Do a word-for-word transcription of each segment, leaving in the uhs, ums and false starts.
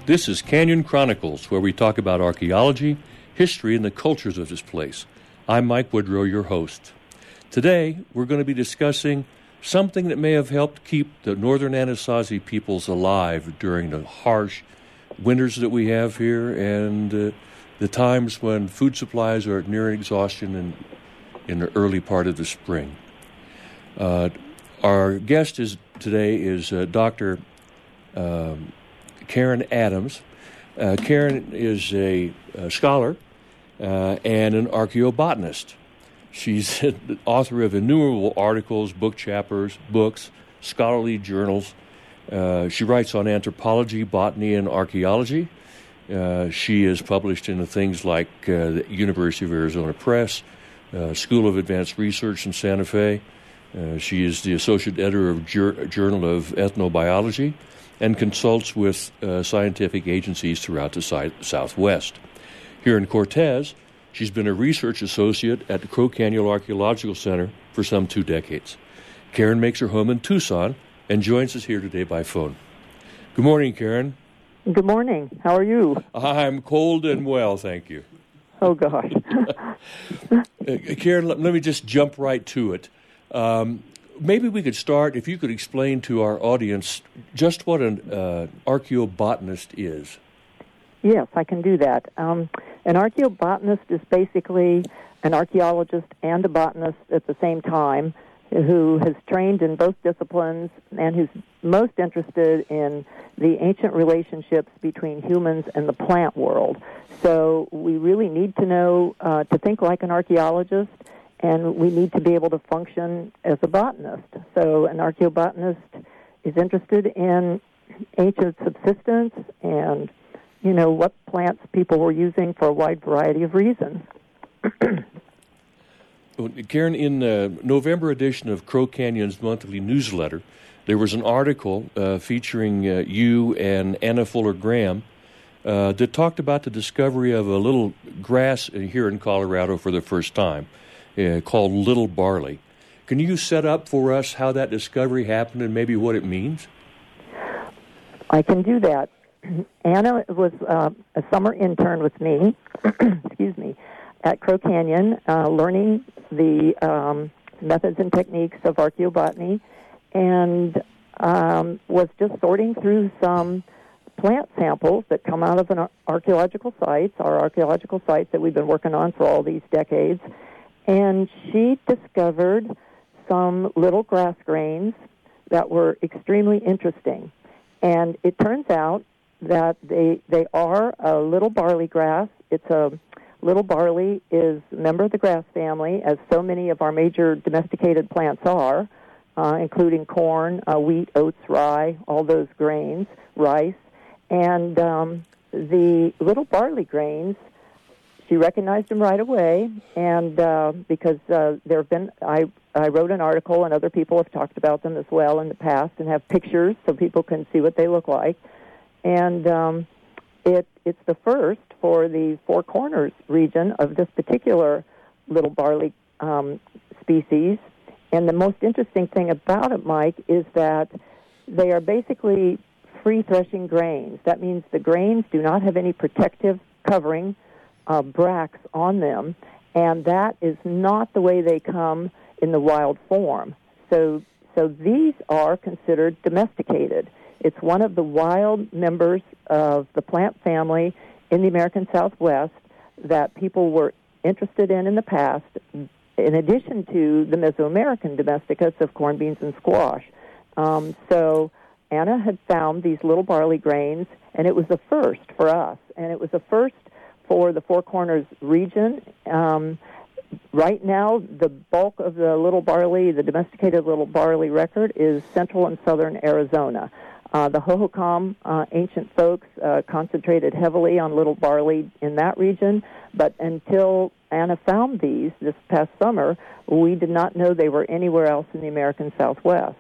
This is Canyon Chronicles, where we talk about archaeology, history, and the cultures of this place. I'm Mike Woodrow, your host. Today, we're going to be discussing something that may have helped keep the northern Anasazi peoples alive during the harsh winters that we have here and uh, the times when food supplies are near exhaustion in, in the early part of the spring. Uh, our guest is today is uh, Doctor Um, Karen Adams. Uh, Karen is a, a scholar uh, and an archaeobotanist. She's the author of innumerable articles, book chapters, books, scholarly journals. Uh, she writes on anthropology, botany, and archaeology. Uh, she is published in things like uh, the University of Arizona Press, uh, School of Advanced Research in Santa Fe. Uh, she is the associate editor of Jur- Journal of Ethnobiology and consults with uh, scientific agencies throughout the si- Southwest. Here in Cortez, she's been a research associate at the Crow Canyon Archaeological Center for some two decades. Karen makes her home in Tucson and joins us here today by phone. Good morning, Karen. Good morning. How are you? I'm cold and well, thank you. Oh, gosh. uh, Karen, let, let me just jump right to it. Um, maybe we could start, if you could explain to our audience just what an uh, archaeobotanist is. Yes, I can do that. Um, an archaeobotanist is basically an archaeologist and a botanist at the same time who has trained in both disciplines and who's most interested in the ancient relationships between humans and the plant world. So we really need to know, uh, to think like an archaeologist, and we need to be able to function as a botanist. So an archaeobotanist is interested in ancient subsistence and, you know, what plants people were using for a wide variety of reasons. Karen, in the November edition of Crow Canyon's monthly newsletter, there was an article uh, featuring uh, you and Anna Fuller Graham uh, that talked about the discovery of a little grass here in Colorado for the first time. Uh, called Little Barley. Can you set up for us how that discovery happened and maybe what it means? I can do that. Anna was uh, a summer intern with me, excuse me, at Crow Canyon, uh, learning the um, methods and techniques of archaeobotany, and um, was just sorting through some plant samples that come out of an archaeological sites, our archaeological sites that we've been working on for all these decades. And she discovered some little grass grains that were extremely interesting. And it turns out that they they are a little barley grass. It's a little barley is a member of the grass family, as so many of our major domesticated plants are, uh, including corn, uh, wheat, oats, rye, all those grains, rice. And um, the little barley grains, she recognized them right away, and uh, because uh, there have been, I, I wrote an article, and other people have talked about them as well in the past, and have pictures so people can see what they look like. And um, it it's the first for the Four Corners region of this particular little barley um, species. And the most interesting thing about it, Mike, is that they are basically free threshing grains. That means the grains do not have any protective covering Uh, bracts on them, and that is not the way they come in the wild form. So, so these are considered domesticated. It's one of the wild members of the plant family in the American Southwest that people were interested in in the past, in addition to the Mesoamerican domesticates of corn, beans, and squash. Um, so Anna had found these little barley grains, and it was the first for us, and it was the first for the Four Corners region. Um, right now, the bulk of the little barley, the domesticated little barley record, is central and southern Arizona. Uh, the Hohokam uh, ancient folks uh, concentrated heavily on little barley in that region, but until Anna found these this past summer, we did not know they were anywhere else in the American Southwest.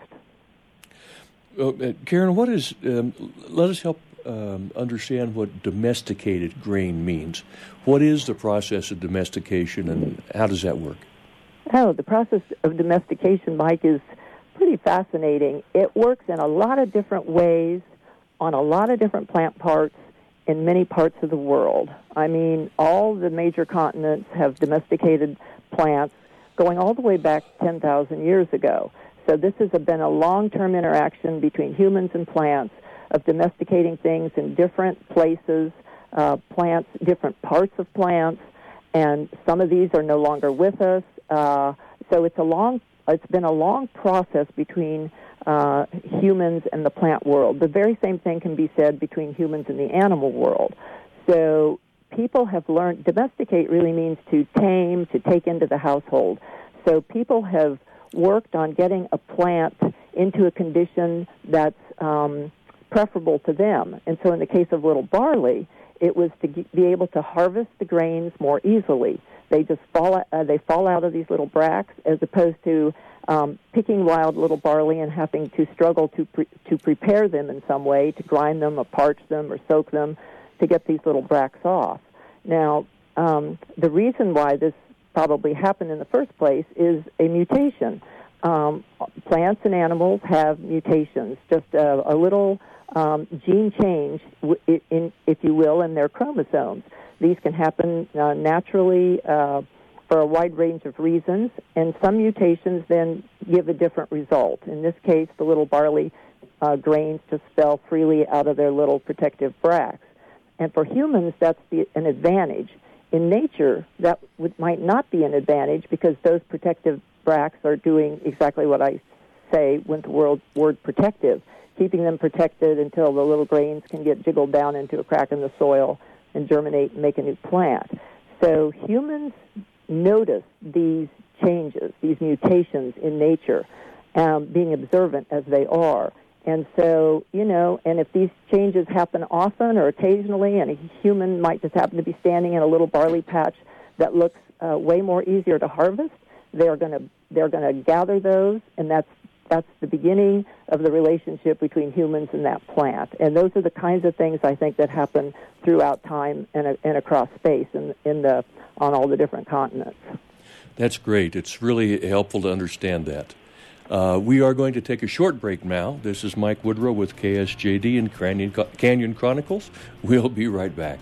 Uh, uh, Karen, what is, um, let us help Um, understand what domesticated grain means. What is the process of domestication, and how does that work? Oh, the process of domestication, Mike, is pretty fascinating. It works in a lot of different ways on a lot of different plant parts in many parts of the world. I mean, all the major continents have domesticated plants going all the way back ten thousand years ago. So this has been a long-term interaction between humans and plants of domesticating things in different places, uh, plants, different parts of plants, and some of these are no longer with us. Uh, so it's a long, it's been a long process between uh, humans and the plant world. The very same thing can be said between humans and the animal world. So people have learned, domesticate really means to tame, to take into the household. So people have worked on getting a plant into a condition that's um, preferable to them. And so in the case of little barley, it was to be able to harvest the grains more easily. They just fall, uh, they fall out of these little bracts, as opposed to um, picking wild little barley and having to struggle to pre- to prepare them in some way, to grind them or parch them or soak them to get these little bracts off. Now, um, the reason why this probably happened in the first place is a mutation. Um, plants and animals have mutations, just a, a little um, gene change, w- in, if you will, in their chromosomes. These can happen uh, naturally uh, for a wide range of reasons, and some mutations then give a different result. In this case, the little barley uh, grains just fell freely out of their little protective bracts. And for humans, that's the, an advantage. In nature, that would, might not be an advantage, because those protective bracts are doing exactly what I say with the word, word protective, keeping them protected until the little grains can get jiggled down into a crack in the soil and germinate and make a new plant. So humans notice these changes, these mutations in nature, um, being observant as they are. And so, you know, and if these changes happen often or occasionally, and a human might just happen to be standing in a little barley patch that looks uh, way more easier to harvest, they're going to they're going to gather those, and that's that's the beginning of the relationship between humans and that plant. And those are the kinds of things I think that happen throughout time and, and across space in, in the on all the different continents. That's great. It's really helpful to understand that. Uh, we are going to take a short break now. This is Mike Woodrow with K S J D and Canyon, Canyon Chronicles. We'll be right back.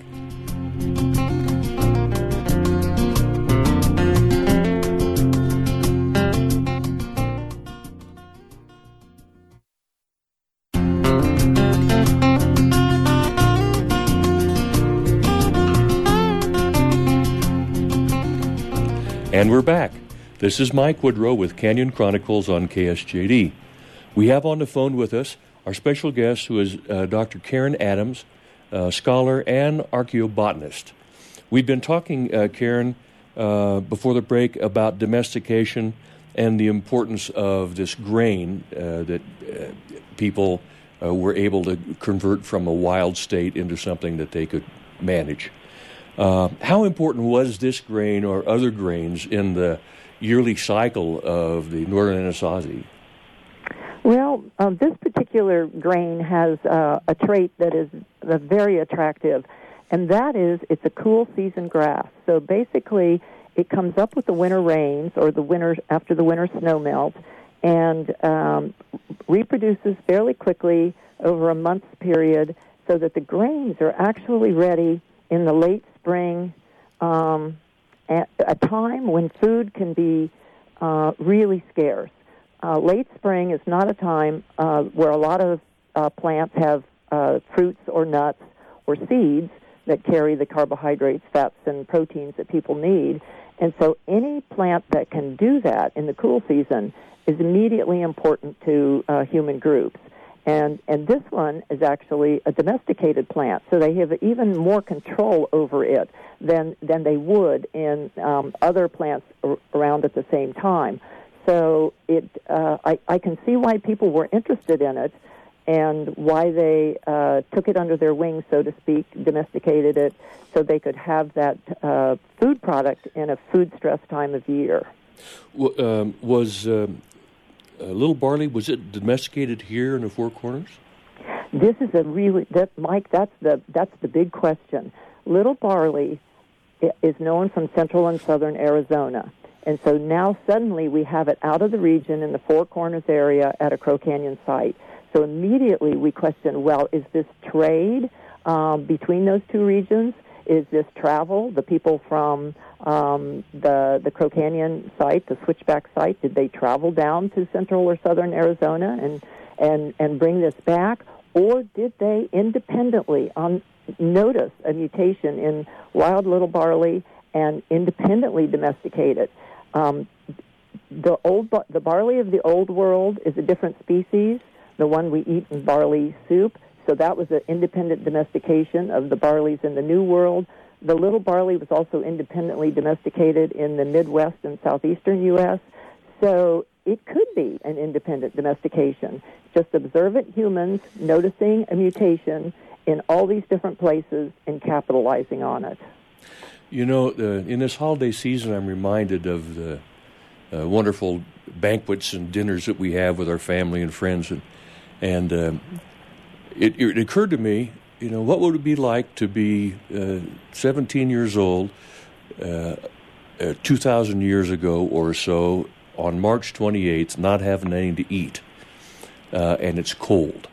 And we're back. This is Mike Woodrow with Canyon Chronicles on K S J D. We have on the phone with us our special guest, who is uh, Doctor Karen Adams, uh, scholar and archaeobotanist. We've been talking, uh, Karen, uh, before the break about domestication and the importance of this grain uh, that uh, people uh, were able to convert from a wild state into something that they could manage. Uh, how important was this grain or other grains in the yearly cycle of the Northern Anasazi? Well, um, this particular grain has uh, a trait that is uh, very attractive, and that is it's a cool season grass. So basically, it comes up with the winter rains or the winter after the winter snow melt, and um, reproduces fairly quickly over a month's period, so that the grains are actually ready in the late spring, um, at a time when food can be uh, really scarce. Uh, late spring is not a time uh, where a lot of uh, plants have uh, fruits or nuts or seeds that carry the carbohydrates, fats, and proteins that people need. And so any plant that can do that in the cool season is immediately important to uh, human groups. And and this one is actually a domesticated plant, so they have even more control over it than than they would in um, other plants ar- around at the same time. So it uh, I, I can see why people were interested in it and why they uh, took it under their wing, so to speak, domesticated it, so they could have that uh, food product in a food-stressed time of year. Well, um, was... Um Uh, little barley, was it domesticated here in the Four Corners? This is a really, that, Mike, that's the that's the big question. Little barley is known from central and southern Arizona. And so now suddenly we have it out of the region in the Four Corners area at a Crow Canyon site. So immediately we question, well, is this trade? um, between those two regions? Is this travel? The people from um, the the Crow Canyon site, the Switchback site, did they travel down to central or southern Arizona and and and bring this back, or did they independently on notice a mutation in wild little barley and independently domesticate it? Um, the old the barley of the old world is a different species, the one we eat in barley soup. So that was an independent domestication of the barleys in the New World. The little barley was also independently domesticated in the Midwest and southeastern U S So it could be an independent domestication. Just observant humans noticing a mutation in all these different places and capitalizing on it. You know, uh, in this holiday season, I'm reminded of the uh, wonderful banquets and dinners that we have with our family and friends. And, and um, it, it occurred to me, you know, what would it be like to be uh, seventeen years old uh, uh, two thousand years ago or so on March twenty-eighth, not having anything to eat, uh, and it's cold.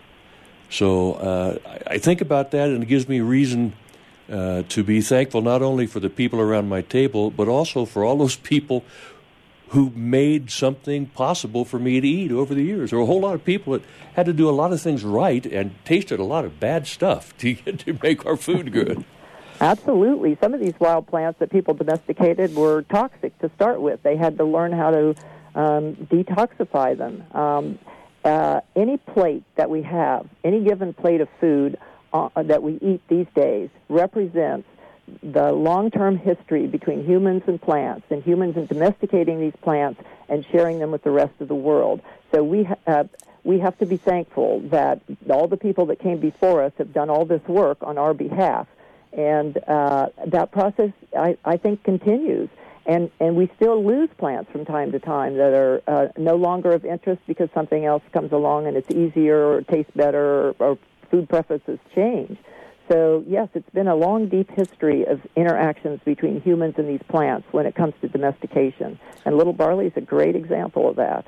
So uh, I think about that, and it gives me reason uh, to be thankful not only for the people around my table, but also for all those people who made something possible for me to eat over the years. There were a whole lot of people that had to do a lot of things right and tasted a lot of bad stuff to get to make our food good. Absolutely. Some of these wild plants that people domesticated were toxic to start with. They had to learn how to um, detoxify them. Um, uh, any plate that we have, any given plate of food uh, that we eat these days represents the long-term history between humans and plants, and humans in domesticating these plants and sharing them with the rest of the world. So we ha- uh, we have to be thankful that all the people that came before us have done all this work on our behalf. And uh, that process, I, I think, continues. And, and we still lose plants from time to time that are uh, no longer of interest because something else comes along and it's easier or tastes better or, or food preferences change. So, yes, it's been a long, deep history of interactions between humans and these plants when it comes to domestication. And little barley is a great example of that.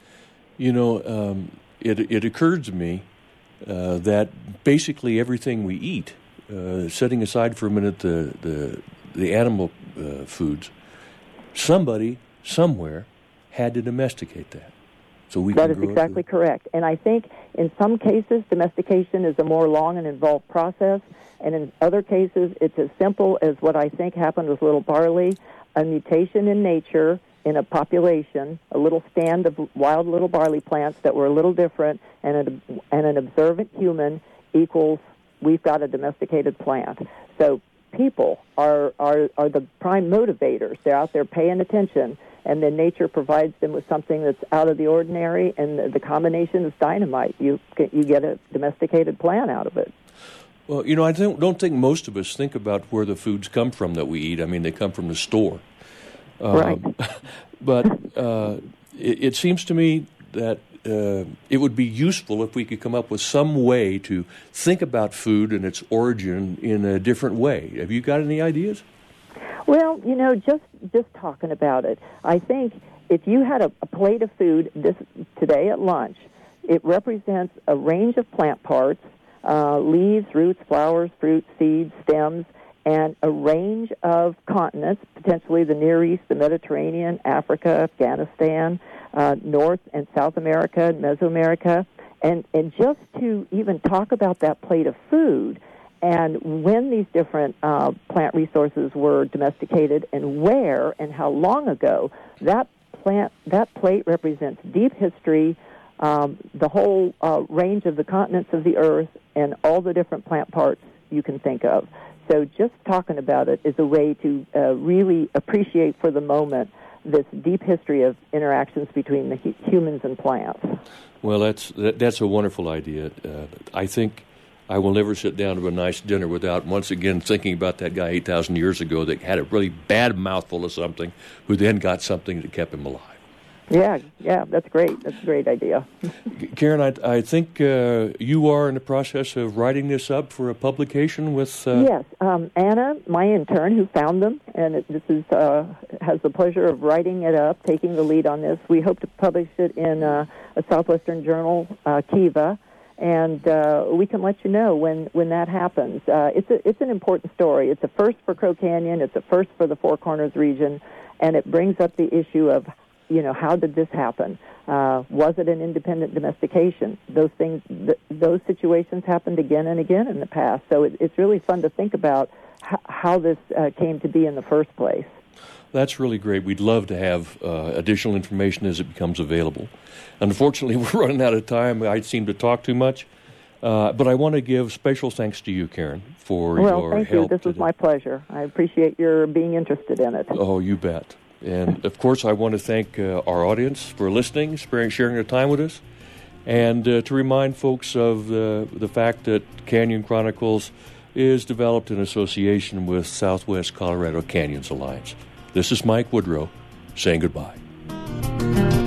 You know, um, it, it occurred to me uh, that basically everything we eat, uh, setting aside for a minute the, the, the animal uh, foods, somebody, somewhere, had to domesticate that. So we that can is grow exactly it to... correct. And I think in some cases, domestication is a more long and involved process, and in other cases, it's as simple as what I think happened with little barley, a mutation in nature in a population, a little stand of wild little barley plants that were a little different, and, a, and an observant human equals we've got a domesticated plant. So people are, are, are the prime motivators. They're out there paying attention, and then nature provides them with something that's out of the ordinary, and the, the combination is dynamite. You get, you get a domesticated plant out of it. Well, you know, I don't, don't think most of us think about where the foods come from that we eat. I mean, they come from the store. Um, right. But uh, it, it seems to me that uh, it would be useful if we could come up with some way to think about food and its origin in a different way. Have you got any ideas? Well, you know, just just talking about it, I think if you had a, a plate of food this today at lunch, it represents a range of plant parts, uh, leaves, roots, flowers, fruits, seeds, stems, and a range of continents, potentially the Near East, the Mediterranean, Africa, Afghanistan, uh, North and South America, Mesoamerica, and, and just to even talk about that plate of food and when these different uh, plant resources were domesticated and where and how long ago, that plant, that plate represents deep history, um, the whole uh, range of the continents of the earth, and all the different plant parts you can think of. So just talking about it is a way to uh, really appreciate for the moment this deep history of interactions between the hu- humans and plants. Well, that's that, that's a wonderful idea. Uh, I think I will never sit down to a nice dinner without once again thinking about that guy eight thousand years ago that had a really bad mouthful of something, who then got something that kept him alive. Yeah, yeah, that's great. That's a great idea. Karen, I, I think uh, you are in the process of writing this up for a publication with... Uh... Yes, um, Anna, my intern, who found them, and it, this is uh, has the pleasure of writing it up, taking the lead on this. We hope to publish it in uh, a Southwestern journal, uh, Kiva, and uh, we can let you know when, when that happens. Uh, it's a, it's an important story. It's a first for Crow Canyon. It's a first for the Four Corners region, and it brings up the issue of, you know, how did this happen? Uh, was it an independent domestication? Those things, th- those situations happened again and again in the past. So it, it's really fun to think about h- how this uh, came to be in the first place. That's really great. We'd love to have uh, additional information as it becomes available. Unfortunately, we're running out of time. I seem to talk too much. Uh, but I want to give special thanks to you, Karen, for well, your thank help. You. This was today. my pleasure. I appreciate your being interested in it. Oh, you bet. And, of course, I want to thank uh, our audience for listening, sharing their time with us, and uh, to remind folks of the, the fact that Canyon Chronicles is developed in association with Southwest Colorado Canyons Alliance. This is Mike Woodrow saying goodbye.